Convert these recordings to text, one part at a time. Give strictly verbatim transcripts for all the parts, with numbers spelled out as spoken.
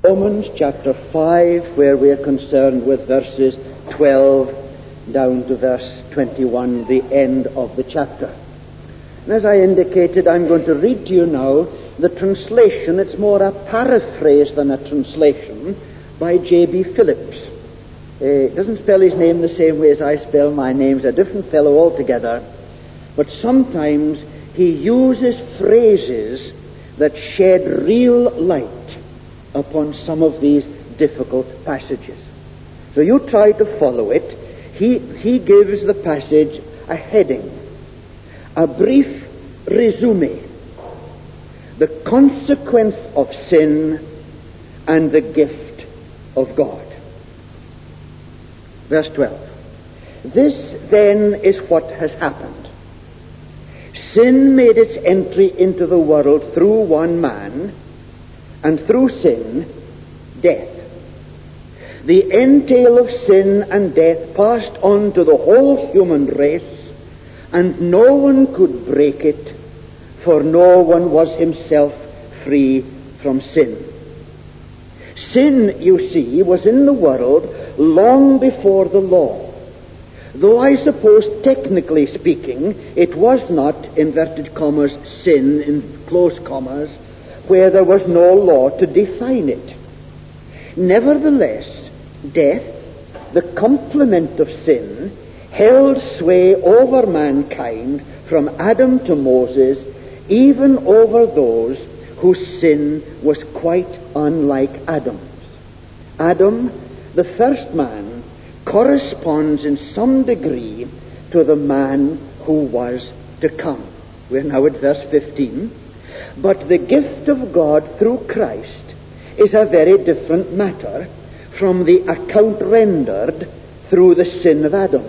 Romans chapter five, where we are concerned with verses twelve down to verse twenty-one, the end of the chapter. And as I indicated, I'm going to read to you now the translation. It's more a paraphrase than a translation by J B Phillips. Uh, he doesn't spell his name the same way as I spell my name. He's a different fellow altogether. But sometimes he uses phrases that shed real light upon some of these difficult passages. So you try to follow it. He, he gives the passage a heading, a brief resume, the consequence of sin and the gift of God. Verse twelve. This then is what has happened. Sin made its entry into the world through one man, and through sin, death. The entail of sin and death passed on to the whole human race, and no one could break it, for no one was himself free from sin. Sin, you see, was in the world long before the law. Though I suppose, technically speaking, it was not, inverted commas, sin, in close commas, where there was no law to define it. Nevertheless, death, the complement of sin, held sway over mankind from Adam to Moses, even over those whose sin was quite unlike Adam's. Adam, the first man, corresponds in some degree to the man who was to come. We're now at verse fifteen. But the gift of God through Christ is a very different matter from the account rendered through the sin of Adam.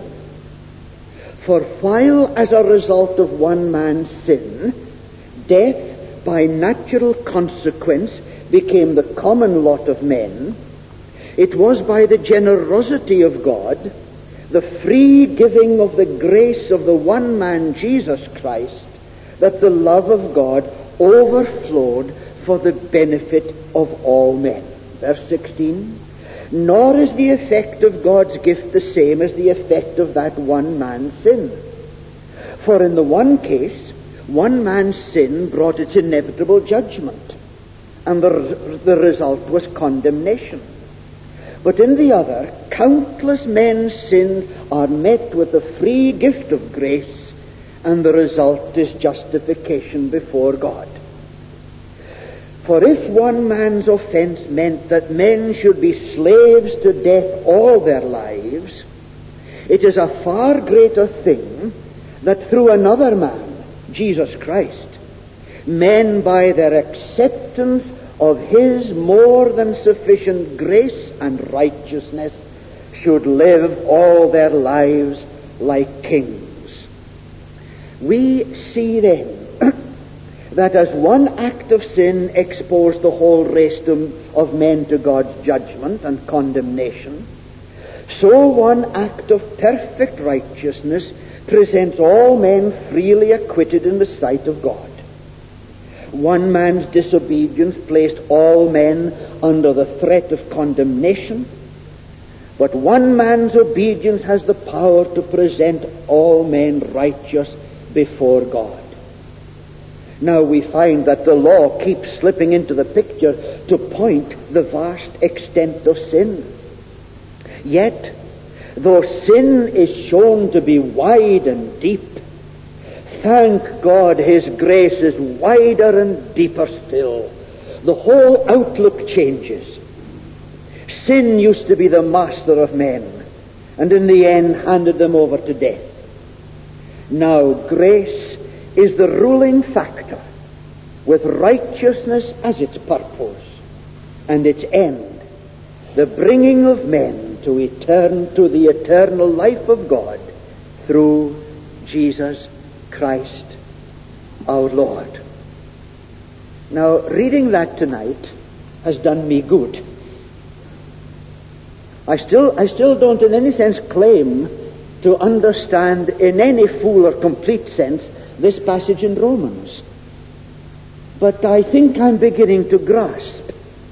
For while as a result of one man's sin, death by natural consequence became the common lot of men, it was by the generosity of God, the free giving of the grace of the one man, Jesus Christ, that the love of God overflowed for the benefit of all men. Verse sixteen. Nor is the effect of God's gift the same as the effect of that one man's sin. For in the one case, one man's sin brought its inevitable judgment, and the, the result was condemnation. But in the other, countless men's sins are met with the free gift of grace, and the result is justification before God. For if one man's offense meant that men should be slaves to death all their lives, it is a far greater thing that through another man, Jesus Christ, men by their acceptance of his more than sufficient grace and righteousness should live all their lives like kings. We see then that as one act of sin exposed the whole race of men to God's judgment and condemnation, so one act of perfect righteousness presents all men freely acquitted in the sight of God. One man's disobedience placed all men under the threat of condemnation, but one man's obedience has the power to present all men righteous before God. Now we find that the law keeps slipping into the picture to point the vast extent of sin. Yet, though sin is shown to be wide and deep, thank God his grace is wider and deeper still. The whole outlook changes. Sin used to be the master of men, and in the end handed them over to death. Now grace is the ruling factor, with righteousness as its purpose and its end, the bringing of men to etern- to the eternal life of God through Jesus Christ our Lord. Now, reading that tonight has done me good. I still, I still don't in any sense claim to understand in any full or complete sense this passage in Romans. But I think I'm beginning to grasp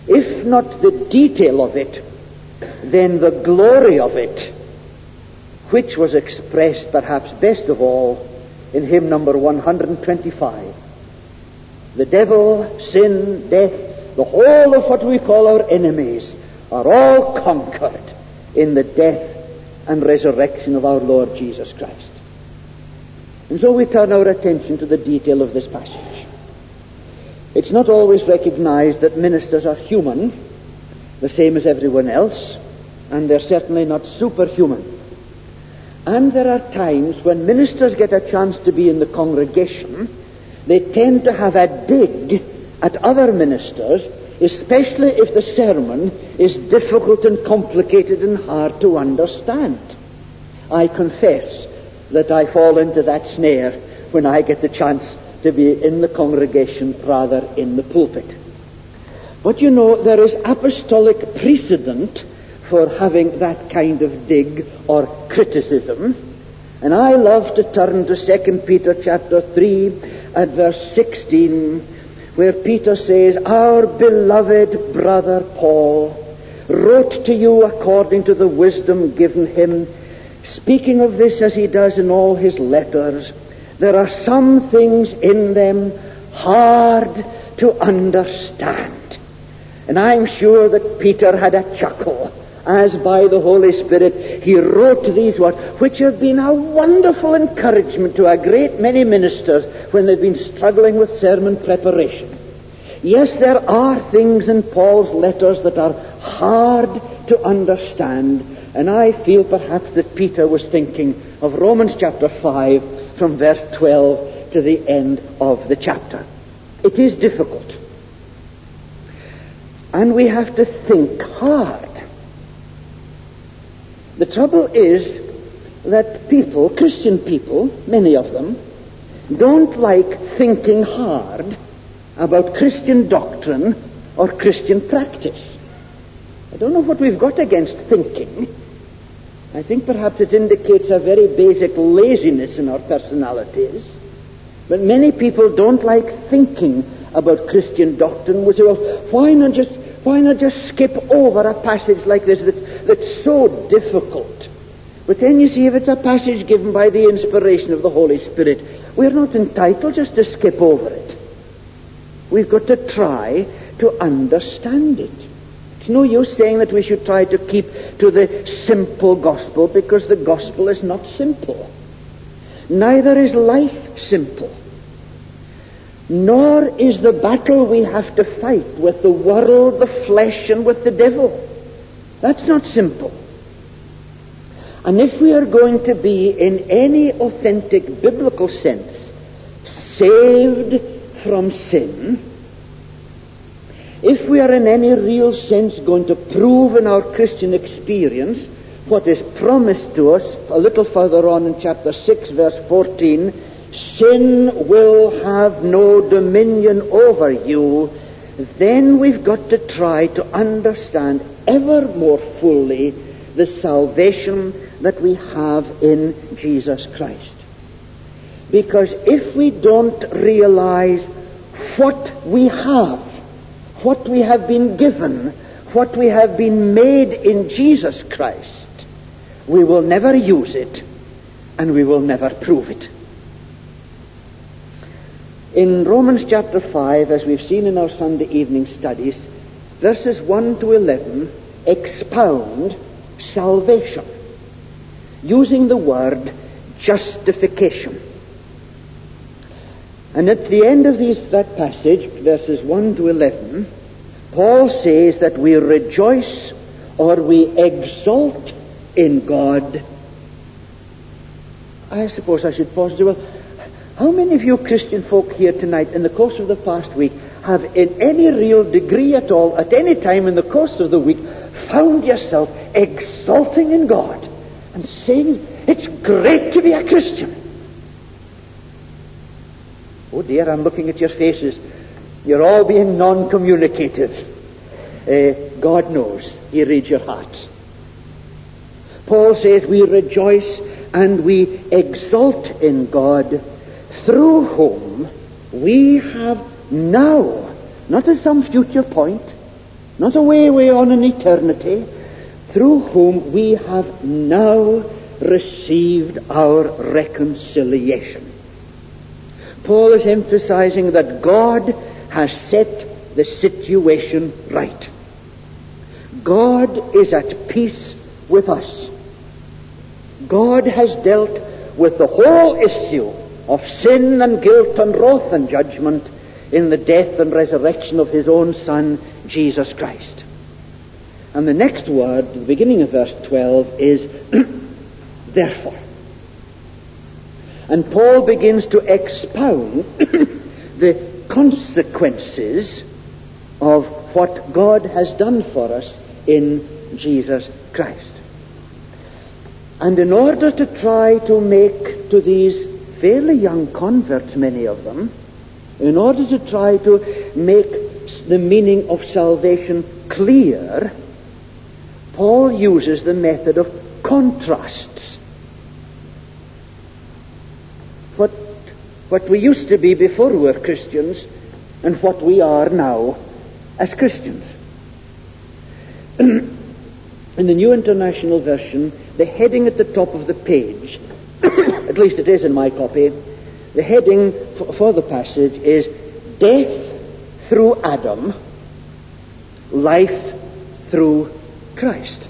if not the detail of it, then the glory of it, which was expressed perhaps best of all in hymn number one hundred twenty-five. The devil, sin, death, the whole of what we call our enemies are all conquered in the death and resurrection of our Lord Jesus Christ. And so we turn our attention to the detail of this passage. It's not always recognized that ministers are human, the same as everyone else, and they're certainly not superhuman. And there are times when ministers get a chance to be in the congregation, they tend to have a dig at other ministers, especially if the sermon is difficult and complicated and hard to understand. I confess that I fall into that snare when I get the chance to be in the congregation rather in the pulpit. But you know, there is apostolic precedent for having that kind of dig or criticism. And I love to turn to Second Peter chapter three at verse sixteen, where Peter says, "Our beloved brother Paul wrote to you according to the wisdom given him, speaking of this as he does in all his letters. There are some things in them hard to understand." And I'm sure that Peter had a chuckle as by the Holy Spirit he wrote these words, which have been a wonderful encouragement to a great many ministers when they've been struggling with sermon preparation. Yes, there are things in Paul's letters that are hard to understand, and I feel perhaps that Peter was thinking of Romans chapter five from verse twelve to the end of the chapter. It is difficult, and we have to think hard. The trouble is that people, Christian people, many of them, don't like thinking hard about Christian doctrine or Christian practice. I don't know what we've got against thinking. I think perhaps it indicates a very basic laziness in our personalities. But many people don't like thinking about Christian doctrine. We say, well, why not just Why not just skip over a passage like this that's, that's so difficult? But then you see, if it's a passage given by the inspiration of the Holy Spirit, we're not entitled just to skip over it. We've got to try to understand it. It's no use saying that we should try to keep to the simple gospel, because the gospel is not simple. Neither is life simple. Nor is the battle we have to fight with the world, the flesh, and with the devil. That's not simple. And if we are going to be, in any authentic biblical sense, saved from sin, if we are in any real sense going to prove in our Christian experience what is promised to us a little further on in chapter six, verse fourteen, sin will have no dominion over you, then we've got to try to understand ever more fully the salvation that we have in Jesus Christ. Because if we don't realize what we have, what we have been given, what we have been made in Jesus Christ, we will never use it, and we will never prove it. In Romans chapter five, as we've seen in our Sunday evening studies, verses one to eleven expound salvation, using the word justification. And at the end of these, that passage, verses one to eleven, Paul says that we rejoice or we exult in God. I suppose I should pause and say, well, how many of you Christian folk here tonight in the course of the past week have in any real degree at all, at any time in the course of the week, found yourself exulting in God and saying, it's great to be a Christian? Oh dear, I'm looking at your faces. You're all being non-communicative. Uh, God knows. He reads your hearts. Paul says we rejoice and we exult in God, through whom we have now, not at some future point, not away, way on in eternity, through whom we have now received our reconciliation. Paul is emphasizing that God has set the situation right. God is at peace with us. God has dealt with the whole issue of sin and guilt and wrath and judgment in the death and resurrection of his own Son, Jesus Christ. And the next word, the beginning of verse twelve, is therefore. And Paul begins to expound the consequences of what God has done for us in Jesus Christ. And in order to try to make to these fairly young converts, many of them, in order to try to make the meaning of salvation clear, Paul uses the method of contrasts. What, what we used to be before we were Christians and what we are now as Christians. In the New International Version, the heading at the top of the page, at least it is in my copy, the heading for, for the passage is Death through Adam, Life through Christ.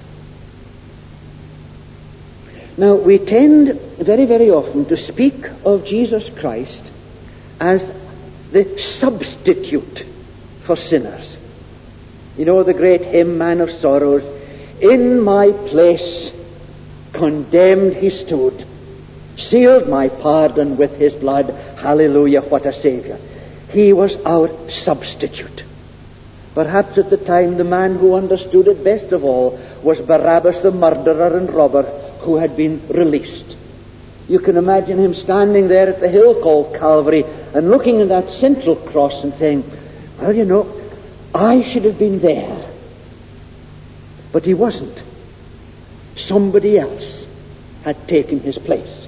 Now, we tend very, very often to speak of Jesus Christ as the substitute for sinners. You know the great hymn, Man of Sorrows, in my place condemned he stood, sealed my pardon with his blood. Hallelujah, what a Savior. He was our substitute. Perhaps at the time the man who understood it best of all was Barabbas, the murderer and robber who had been released. You can imagine him standing there at the hill called Calvary and looking at that central cross and saying, well, you know, I should have been there. But he wasn't. Somebody else had taken his place.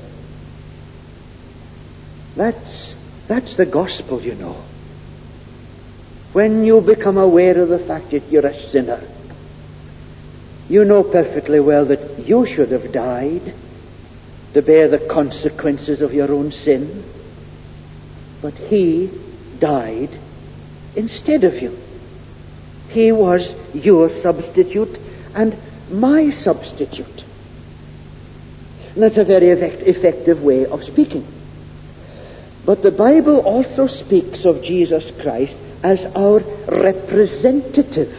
That's, that's the gospel, you know. When you become aware of the fact that you're a sinner, you know perfectly well that you should have died to bear the consequences of your own sin. But he died instead of you. He was your substitute and my substitute. And that's a very effect- effective way of speaking. But the Bible also speaks of Jesus Christ as our representative,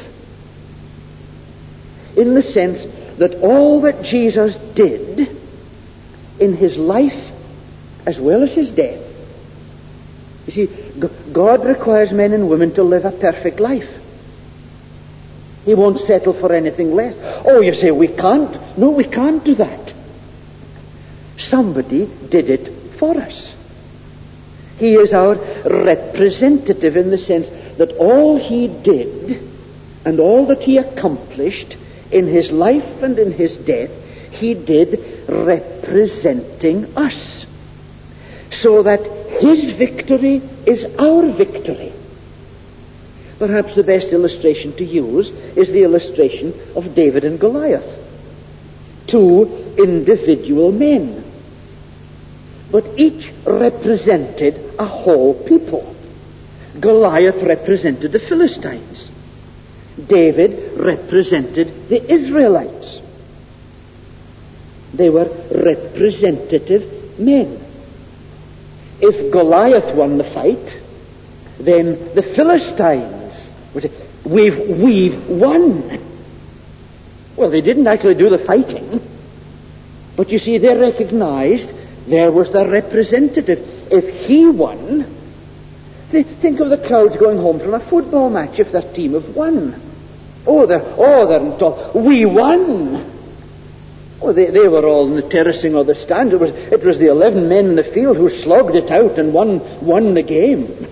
in the sense that all that Jesus did in his life as well as his death. You see, God requires men and women to live a perfect life. He won't settle for anything less. Oh, you say, we can't. No, we can't do that. Somebody did it for us. He is our representative in the sense that all he did and all that he accomplished in his life and in his death, he did representing us. So that his victory is our victory. Perhaps the best illustration to use is the illustration of David and Goliath. Two individual men. But each represented a whole people. Goliath represented the Philistines. David represented the Israelites. They were representative men. If Goliath won the fight, then the Philistines would say, we've, we've won. Well, they didn't actually do the fighting, but you see, they recognized there was the representative. If he won, think of the crowds going home from a football match if their team have won. Oh, they're, oh, they're on top. We won. Oh, they, they were all in the terracing or the stands. It was, it was the eleven men in the field who slogged it out and won, won the game.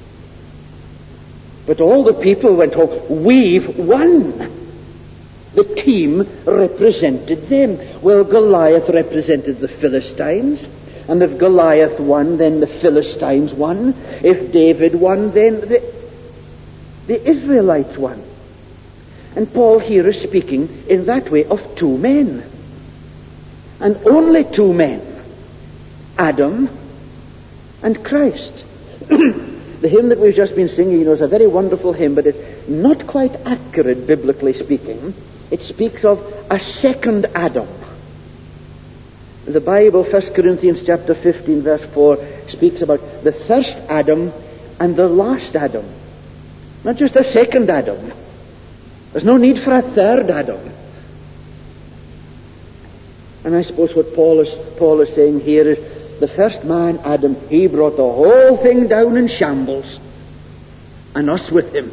But all the people went home, we've won. The team represented them. Well, Goliath represented the Philistines. And if Goliath won, then the Philistines won. If David won, then the, the Israelites won. And Paul here is speaking in that way of two men. And only two men. Adam and Christ. The hymn that we've just been singing, you know, is a very wonderful hymn, but it's not quite accurate, biblically speaking. It speaks of a second Adam. The Bible, First Corinthians chapter fifteen, verse four, speaks about the first Adam and the last Adam. Not just a second Adam. There's no need for a third Adam. And I suppose what Paul is, Paul is saying here is, the first man, Adam, he brought the whole thing down in shambles, and us with him.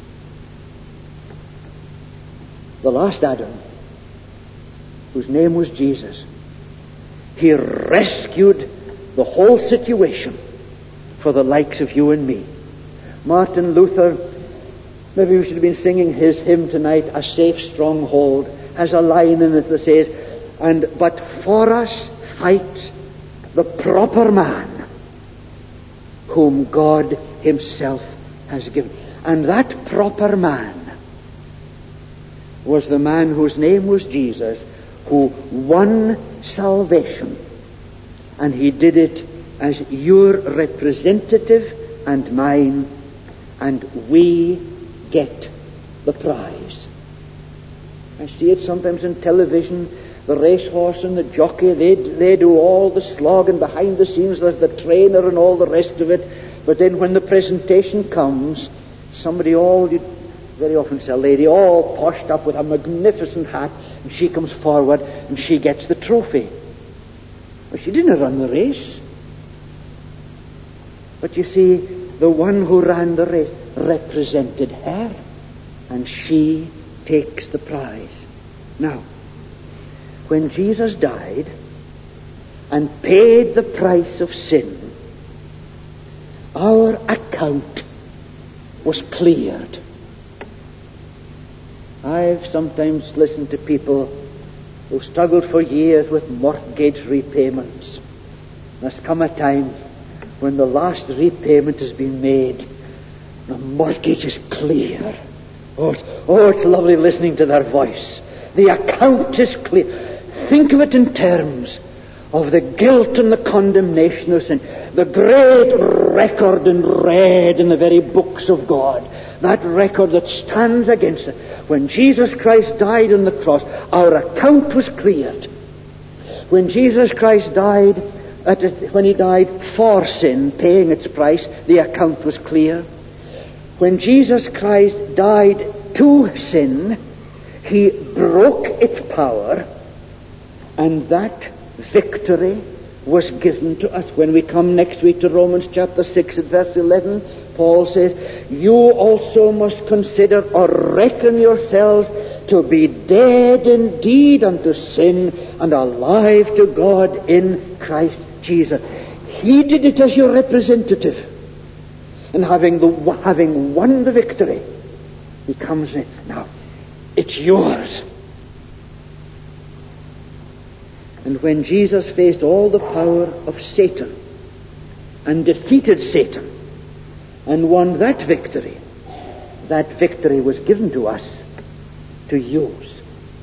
The last Adam, whose name was Jesus, he rescued the whole situation for the likes of you and me. Martin Luther, maybe we should have been singing his hymn tonight, A Safe Stronghold, has a line in it that says, and but for us fights the proper man whom God himself has given. And that proper man was the man whose name was Jesus, who won salvation. And he did it as your representative and mine, and we get the prize. I see it sometimes in television. The racehorse and the jockey, they, they do all the slogging behind the scenes. There's the trainer and all the rest of it. But then when the presentation comes, somebody all, very often it's a lady, all poshed up with a magnificent hat, and she comes forward and she gets the trophy. Well, she didn't run the race. But you see, the one who ran the race represented her, and she takes the prize. Now, when Jesus died and paid the price of sin, our account was cleared. I've sometimes listened to people who struggled for years with mortgage repayments. There's come a time when the last repayment has been made, the mortgage is clear. Oh, it's, oh, it's lovely listening to their voice. The account is clear. Think of it in terms of the guilt and the condemnation of sin. The great record in red in the very books of God. That record that stands against it. When Jesus Christ died on the cross, our account was cleared. When Jesus Christ died, at it, when he died for sin, paying its price, the account was clear. When Jesus Christ died to sin, he broke its power, and that victory was given to us. When we come next week to Romans chapter six at verse eleven, Paul says, you also must consider or reckon yourselves to be dead indeed unto sin and alive to God in Christ Jesus. He did it as your representative. And having, the, having won the victory, he comes in. Now, it's yours. And when Jesus faced all the power of Satan and defeated Satan and won that victory, that victory was given to us to use.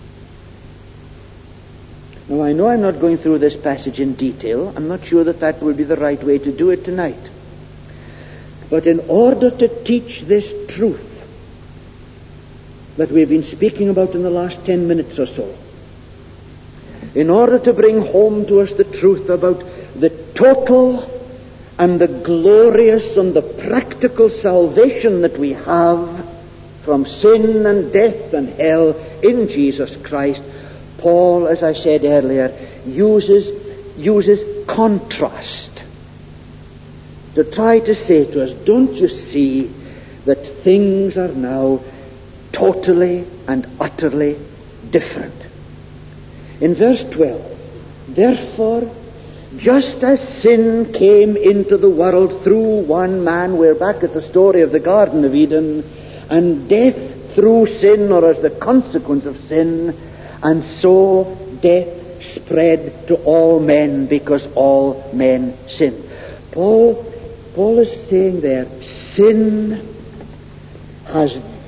Now, I know I'm not going through this passage in detail. I'm not sure that that will be the right way to do it tonight. But in order to teach this truth that we've been speaking about in the last ten minutes or so, in order to bring home to us the truth about the total and the glorious and the practical salvation that we have from sin and death and hell in Jesus Christ, Paul, as I said earlier, uses, uses contrast to try to say to us, don't you see that things are now totally and utterly different? In verse twelve, therefore, just as sin came into the world through one man, we're back at the story of the Garden of Eden, and death through sin, or as the consequence of sin, and so death spread to all men because all men sinned. Paul, Paul is saying there, sin has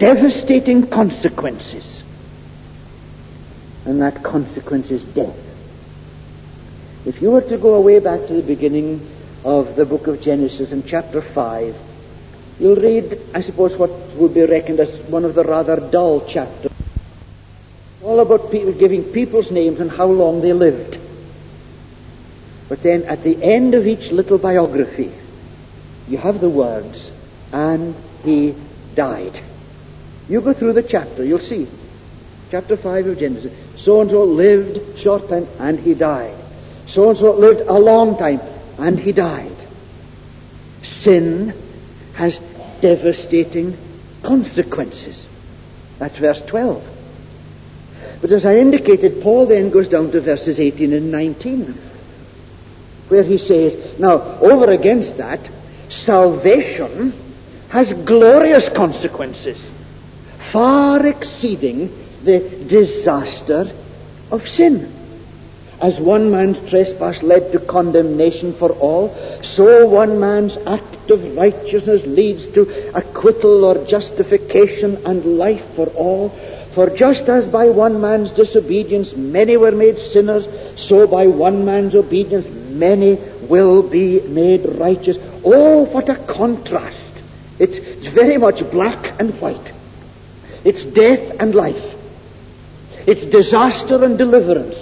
devastating consequences. And that consequence is death. If you were to go away back to the beginning of the book of Genesis in chapter five, you'll read, I suppose, what would be reckoned as one of the rather dull chapters. All about people giving people's names and how long they lived. But then at the end of each little biography, you have the words, and he died. You go through the chapter, you'll see. Chapter five of Genesis. So-and-so lived short time, and he died. So-and-so lived a long time, and he died. Sin has devastating consequences. That's verse twelve. But as I indicated, Paul then goes down to verses eighteen and nineteen, where he says, now, over against that, salvation has glorious consequences, far exceeding the disaster of sin. As one man's trespass led to condemnation for all, so one man's act of righteousness leads to acquittal or justification and life for all. For just as by one man's disobedience many were made sinners, so by one man's obedience many will be made righteous. Oh, what a contrast. It's, it's very much black and white. It's death and life. It's disaster and deliverance.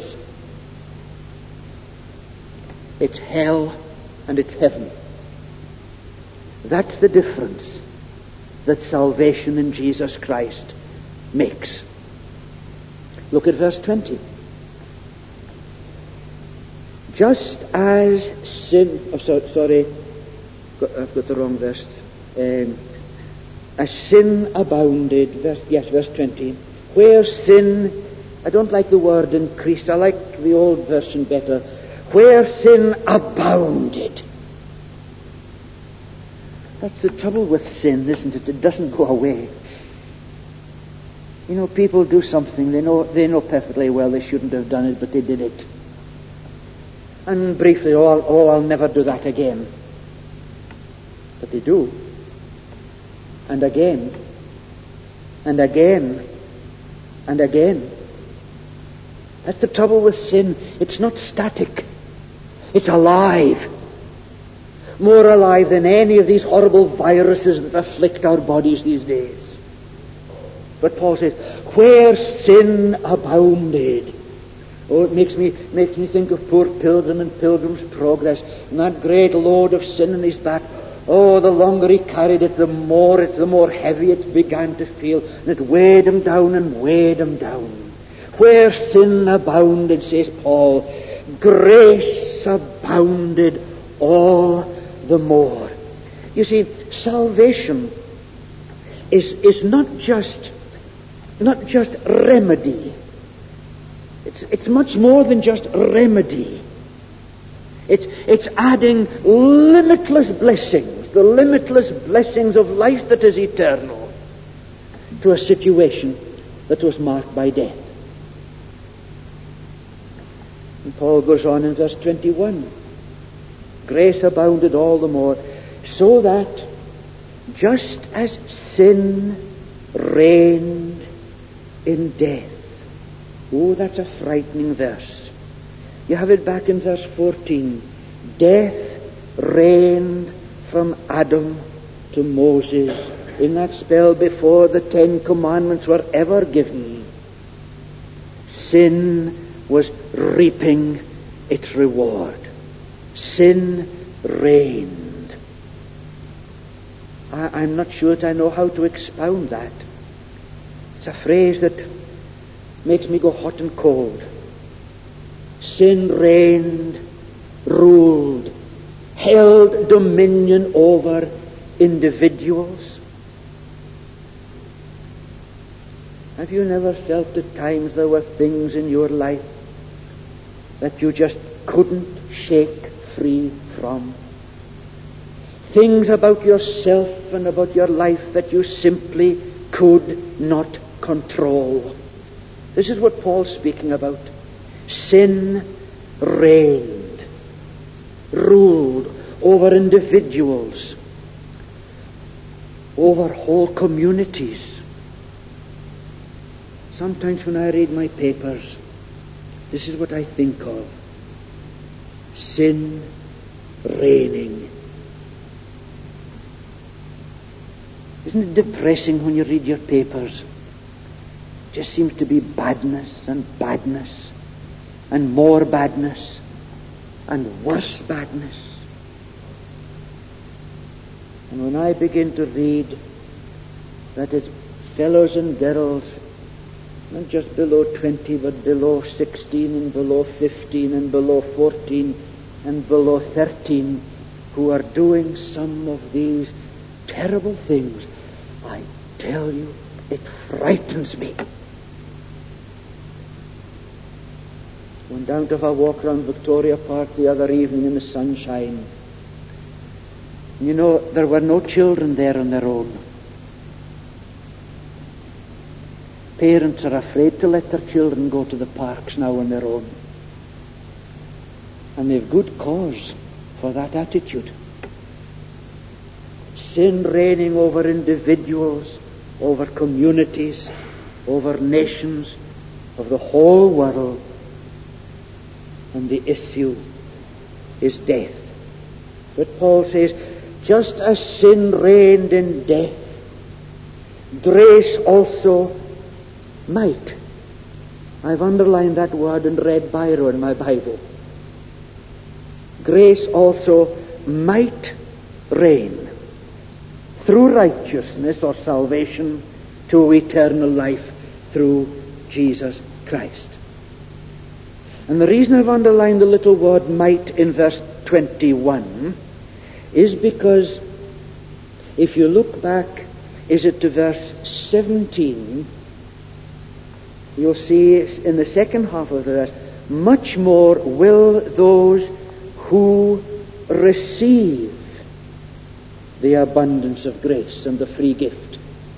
It's hell and it's heaven. That's the difference that salvation in Jesus Christ makes. Look at verse twenty. Just as sin... Oh, so, sorry, I've got the wrong verse. Um, as sin abounded, verse, yes, verse twenty. Where sin... I don't like the word increased. I like the old version better. Where sin abounded. That's the trouble with sin, isn't it? It doesn't go away. You know, people do something, they know they know perfectly well they shouldn't have done it, but they did it. And briefly, oh, I'll, oh, I'll never do that again. But they do. And again. And again. And again. That's the trouble with sin. It's not static. It's alive. More alive than any of these horrible viruses that afflict our bodies these days. But Paul says, where sin abounded. Oh, it makes me makes me think of poor Pilgrim and Pilgrim's Progress, and that great load of sin in his back. Oh, the longer he carried it, the more it, the more heavy it began to feel, and it weighed him down and weighed him down. Where sin abounded, says Paul, grace abounded all the more. You see, salvation is is not just not just remedy. It's it's much more than just remedy. It's it's adding limitless blessings, the limitless blessings of life that is eternal, to a situation that was marked by death. And Paul goes on in verse twenty-one. Grace abounded all the more, so that just as sin reigned in death. Oh, that's a frightening verse. You have it back in verse fourteen. Death reigned from Adam to Moses in that spell before the Ten Commandments were ever given. Sin was reaping its reward. Sin reigned. I, I'm not sure that I know how to expound that. It's a phrase that makes me go hot and cold. Sin reigned, ruled, held dominion over individuals. Have you never felt at times there were things in your life that you just couldn't shake free from? Things about yourself and about your life that you simply could not control. This is what Paul's speaking about. Sin reigned, ruled over individuals, over whole communities, Sometimes when I read my papers, this is what I think of. Sin reigning. Isn't it depressing when you read your papers? It just seems to be badness and badness and more badness and worse badness. And when I begin to read that it's fellows and girls, not just below twenty, but below sixteen and below fifteen and below fourteen and below thirteen, who are doing some of these terrible things, I tell you, it frightens me. Went down to have a walk around Victoria Park the other evening in the sunshine. You know, there were no children there on their own. Parents are afraid to let their children go to the parks now on their own. And they've good cause for that attitude. Sin reigning over individuals, over communities, over nations, of the whole world. And the issue is death. But Paul says, just as sin reigned in death, grace also might. I've underlined that word and read Biro in my Bible. Grace also might reign through righteousness or salvation to eternal life through Jesus Christ. And the reason I've underlined the little word might in verse twenty-one is because if you look back, is it to verse seventeen, you'll see in the second half of the verse, much more will those who receive the abundance of grace and the free gift.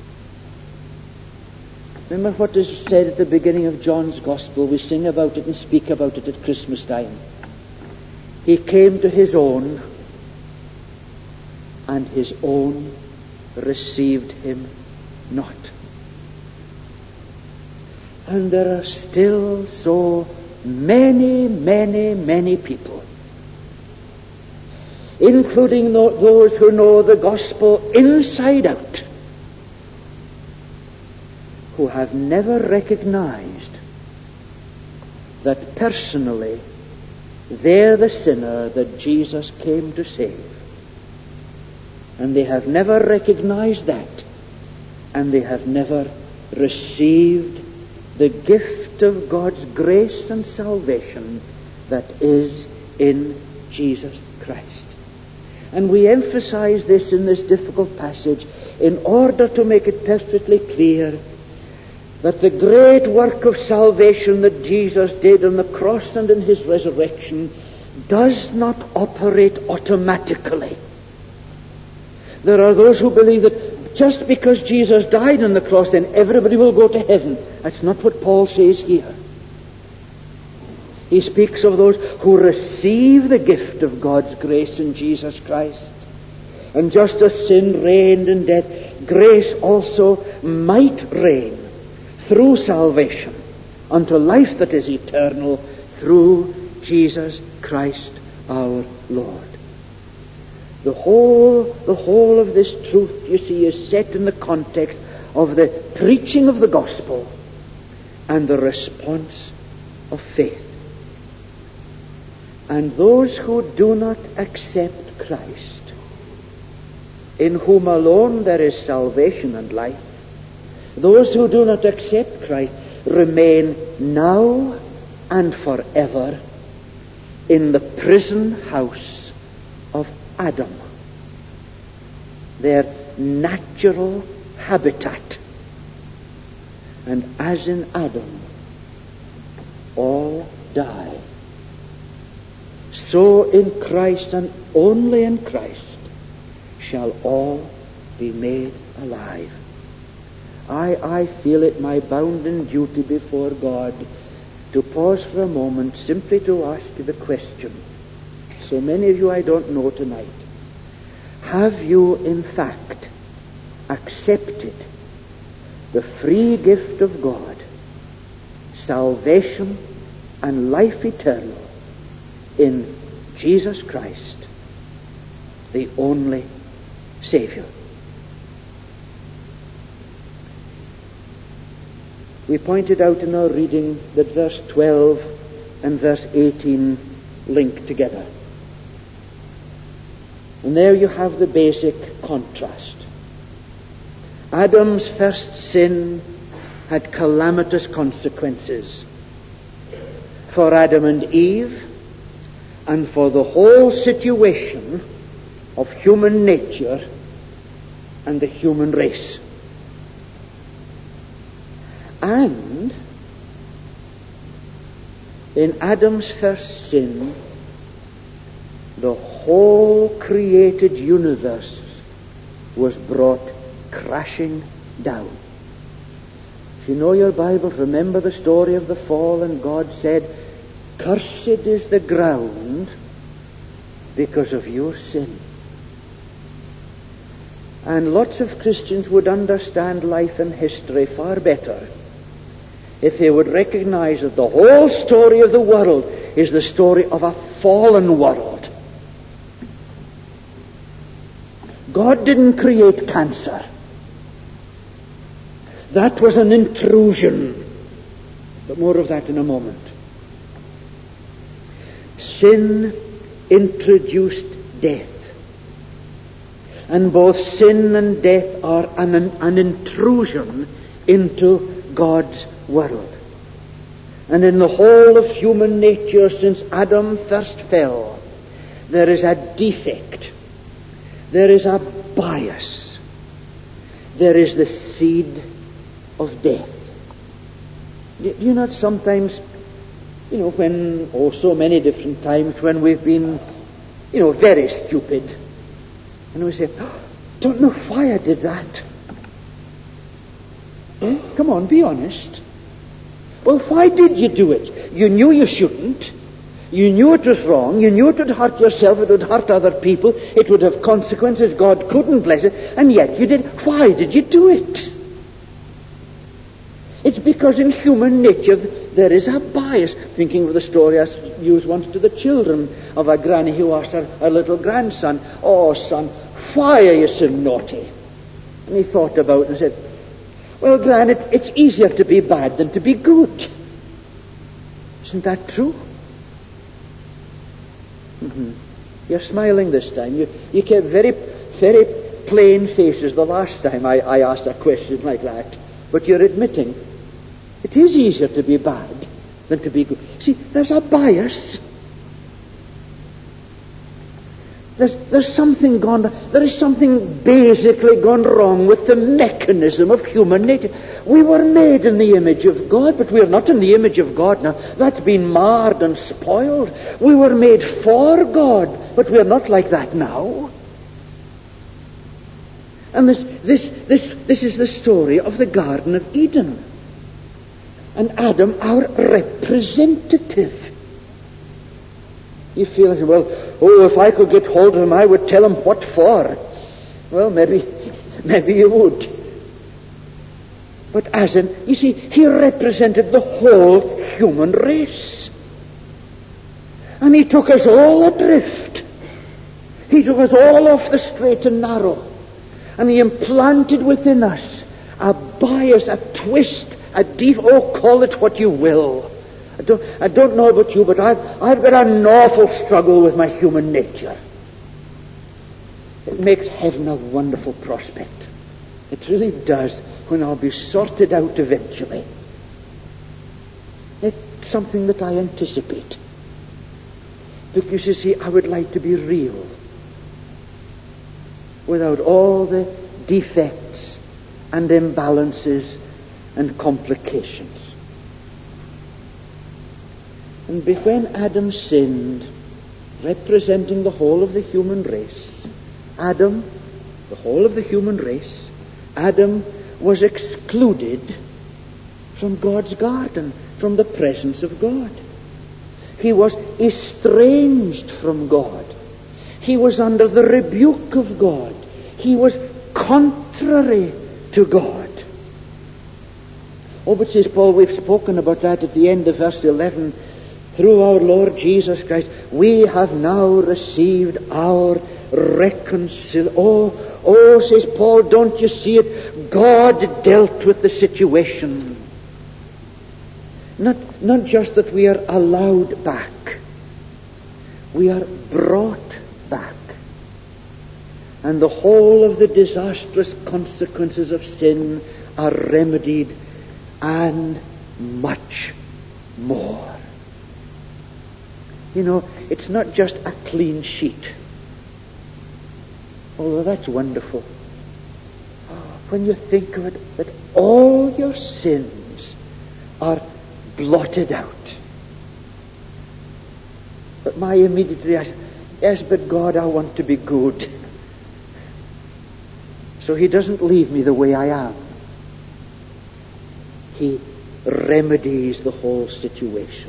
Remember what is said at the beginning of John's Gospel. We sing about it and speak about it at Christmas time. He came to his own, and his own received him not. And there are still so many, many, many people, including those who know the gospel inside out, who have never recognized that personally they're the sinner that Jesus came to save. And they have never recognized that, and they have never received the gift of God's grace and salvation that is in Jesus Christ. And we emphasize this in this difficult passage in order to make it perfectly clear that the great work of salvation that Jesus did on the cross and in his resurrection does not operate automatically. There are those who believe that just because Jesus died on the cross, then everybody will go to heaven. That's not what Paul says here. He speaks of those who receive the gift of God's grace in Jesus Christ. And just as sin reigned in death, grace also might reign through salvation unto life that is eternal through Jesus Christ our Lord. The whole, the whole of this truth, you see, is set in the context of the preaching of the gospel and the response of faith. And those who do not accept Christ, in whom alone there is salvation and life, those who do not accept Christ remain now and forever in the prison house of Adam, their natural habitat. And as in Adam, all die. So in Christ and only in Christ shall all be made alive. I, I feel it my bounden duty before God to pause for a moment simply to ask you the question. So many of you I don't know tonight. Have you in fact accepted the free gift of God salvation and life eternal in Jesus Christ, the only Savior. We pointed out in our reading that verse twelve and verse eighteen link together. And there you have the basic contrast. Adam's first sin had calamitous consequences for Adam and Eve and for the whole situation of human nature and the human race. And in Adam's first sin, the whole created universe was brought crashing down. If you know your Bible, remember the story of the fall, and God said, "Cursed is the ground because of your sin." And lots of Christians would understand life and history far better if they would recognize that the whole story of the world is the story of a fallen world. God didn't create cancer. That was an intrusion. But more of that in a moment. Sin introduced death. And both sin and death are an, an intrusion into God's world. And in the whole of human nature since Adam first fell, there is a defect. There is a bias. There is the seed of death. Do you not sometimes, you know, when, oh, so many different times when we've been, you know, very stupid, and we say, oh, don't know why I did that. Eh? Come on, be honest. Well, why did you do it? You knew you shouldn't. You knew it was wrong. You knew it would hurt yourself. It would hurt other people. It would have consequences. God couldn't bless it. And yet you did. Why did you do it? It's because in human nature there is a bias. Thinking of the story I used once to the children of a granny who asked her, her little grandson, "Oh, son, why are you so naughty?" And he thought about it and said, "Well, Gran, it, it's easier to be bad than to be good." Isn't that true? Mm-hmm. You're smiling this time. You, you kept very, very plain faces the last time I, I asked a question like that. But you're admitting it is easier to be bad than to be good. See, there's a bias. There's, there's something gone, there is something basically gone wrong with the mechanism of human nature. We were made in the image of God, but we are not in the image of God now. That's been marred and spoiled. We were made for God, but we are not like that now. And this, this, this, this is the story of the Garden of Eden. And Adam, our representative. You feel, well, oh, if I could get hold of him, I would tell him what for. Well, maybe, maybe you would. But as in, you see, he represented the whole human race. And he took us all adrift. He took us all off the straight and narrow. And he implanted within us a bias, a twist, a def- oh, call it what you will. I don't, I don't know about you, but I've, I've got an awful struggle with my human nature. It makes heaven a wonderful prospect. It really does, when I'll be sorted out eventually. It's something that I anticipate. Because, you see, I would like to be real, without all the defects and imbalances and complications. And when Adam sinned, representing the whole of the human race, Adam, the whole of the human race, Adam was excluded from God's garden, from the presence of God. He was estranged from God. He was under the rebuke of God. He was contrary to God. Oh, but says Paul, we've spoken about that at the end of verse eleven. Through our Lord Jesus Christ, we have now received our reconciliation. Oh, oh, says Paul, don't you see it? God dealt with the situation. Not, not just that we are allowed back. We are brought back. And the whole of the disastrous consequences of sin are remedied, and much more. You know, it's not just a clean sheet. Although that's wonderful. When you think of it, that all your sins are blotted out. But my immediate reaction, yes, but God, I want to be good. So he doesn't leave me the way I am. He remedies the whole situation.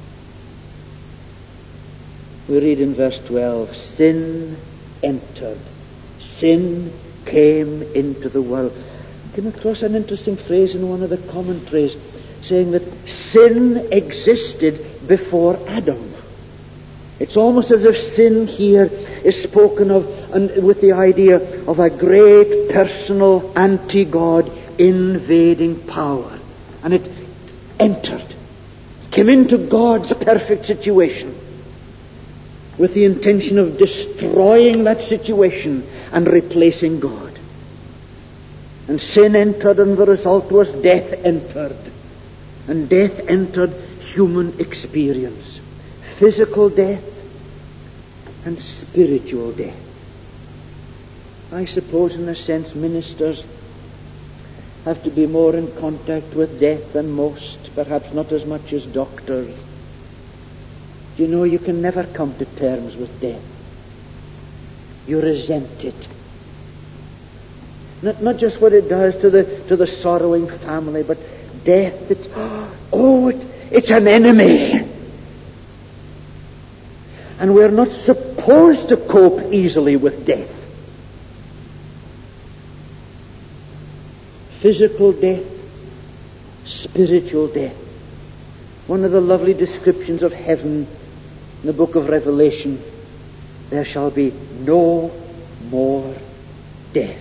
We read in verse twelve, sin entered. Sin came into the world. I came across an interesting phrase in one of the commentaries saying that sin existed before Adam. It's almost as if sin here is spoken of and with the idea of a great personal anti-God invading power. And it entered, came into God's perfect situation with the intention of destroying that situation and replacing God. And sin entered, and the result was death entered. And death entered human experience. Physical death and spiritual death. I suppose in a sense ministers have to be more in contact with death than most, perhaps not as much as doctors. You know, you can never come to terms with death. You resent it. Not, not just what it does to the to the sorrowing family, but death, it's, oh, it, it's an enemy. And we're not supposed to cope easily with death. Physical death, spiritual death. One of the lovely descriptions of heaven in the book of Revelation, there shall be no more death.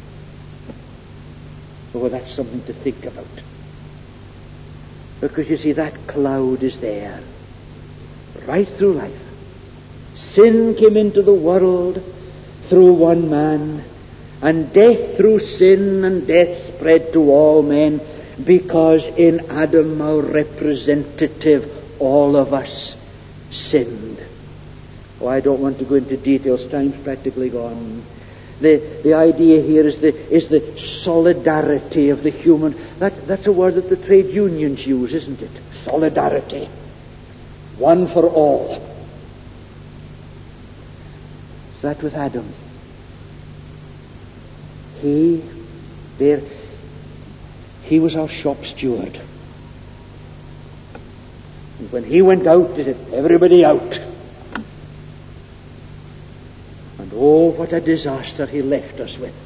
Oh, that's something to think about. Because you see, that cloud is there, right through life. Sin came into the world through one man, and death through sin, and death spread to all men, because in Adam, our representative, all of us sinned. Oh, I don't want to go into details. Time's practically gone. The the idea here is the is the solidarity of the human. That that's a word that the trade unions use, isn't it? Solidarity. One for all. Is that with Adam? He there he was our shop steward. And when he went out, he said, everybody out. And oh, what a disaster he left us with.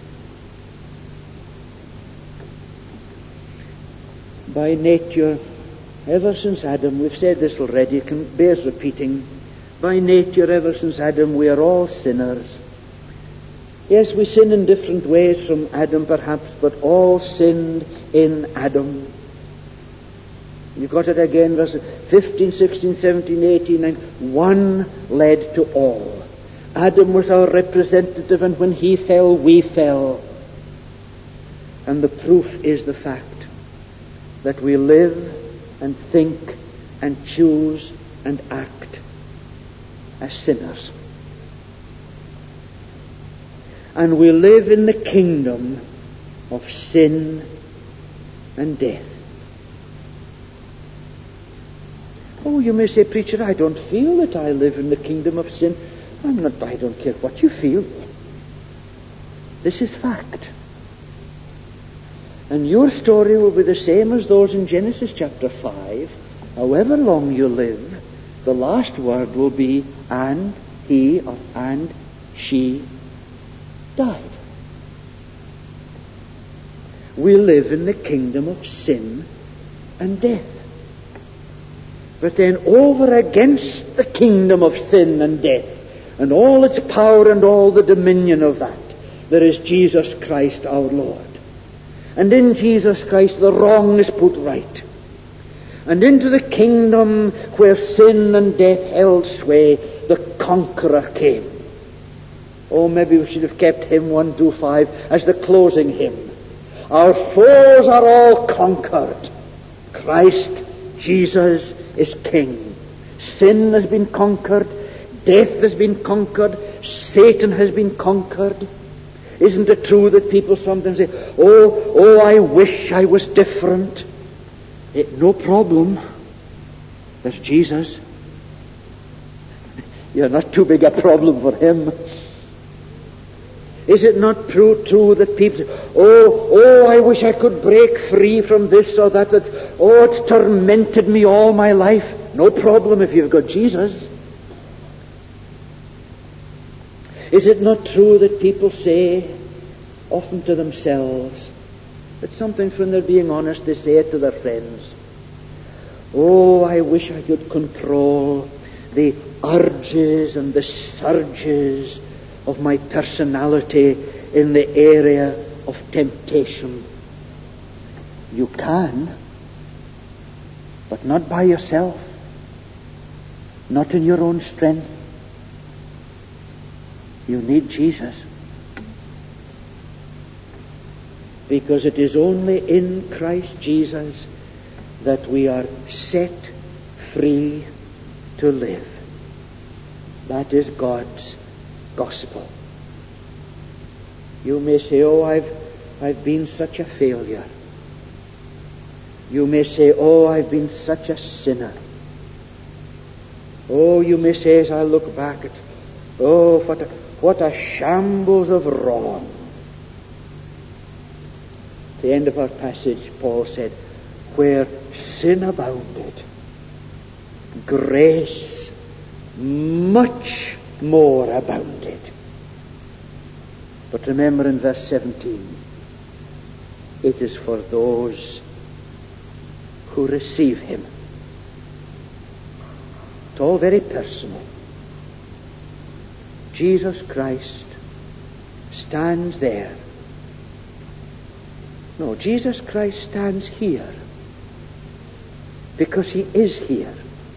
By nature, ever since Adam, we've said this already, it can bears repeating, by nature, ever since Adam, we are all sinners. Yes, we sin in different ways from Adam perhaps, but all sinned in Adam. You got it again, verses fifteen, sixteen, seventeen, eighteen, and one led to all. Adam was our representative, and when he fell, we fell. And the proof is the fact that we live and think and choose and act as sinners. And we live in the kingdom of sin and death. Oh, you may say, preacher, I don't feel that I live in the kingdom of sin. I'm not, I don't care what you feel. This is fact. And your story will be the same as those in Genesis chapter five. However long you live, the last word will be, and he or and she died. We live in the kingdom of sin and death. But then over against the kingdom of sin and death and all its power and all the dominion of that, there is Jesus Christ our Lord. And in Jesus Christ the wrong is put right. And into the kingdom where sin and death held sway, the conqueror came. Oh, maybe we should have kept hymn one two five as the closing hymn. Our foes are all conquered. Christ Jesus is King. Sin has been conquered. Death has been conquered. Satan has been conquered. Isn't it true that people sometimes say, oh, oh, I wish I was different? It, no problem. There's Jesus. You're not too big a problem for him. Is it not true, true that people say, oh, oh, I wish I could break free from this or that, that, oh, it's tormented me all my life. No problem if you've got Jesus. Is it not true that people say, often to themselves, that sometimes when they're being honest, they say it to their friends, oh, I wish I could control the urges and the surges of my personality in the area of temptation. You can, but not by yourself, not in your own strength. You need Jesus. Because it is only in Christ Jesus that we are set free to live. That is God's gospel. You may say, oh, I've, I've been such a failure. You may say, oh, I've been such a sinner. Oh, you may say, as I look back at, oh, what a, what a shambles of wrong. At the end of our passage, Paul said, where sin abounded, grace much more abounded. But remember in verse seventeen, it is for those who receive him. It's all very personal. Jesus Christ stands there. No, Jesus Christ stands here because he is here.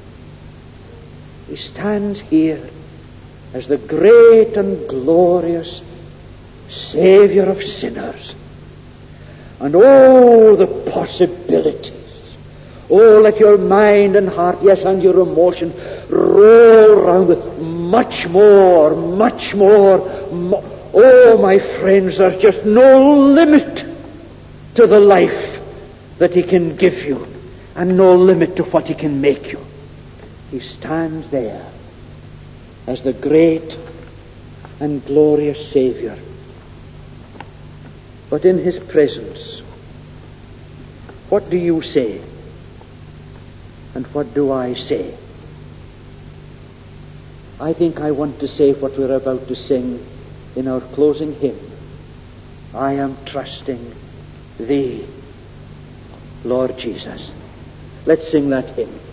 He stands here as the great and glorious Savior of sinners. And oh, the possibilities. Oh, let your mind and heart, yes, and your emotion roll round with much more, much more. Mo- oh, my friends, there's just no limit to the life that he can give you, and no limit to what he can make you. He stands there as the great and glorious Savior. But in his presence, what do you say? And what do I say? I think I want to say what we're about to sing in our closing hymn. I am trusting Thee, Lord Jesus. Let's sing that hymn.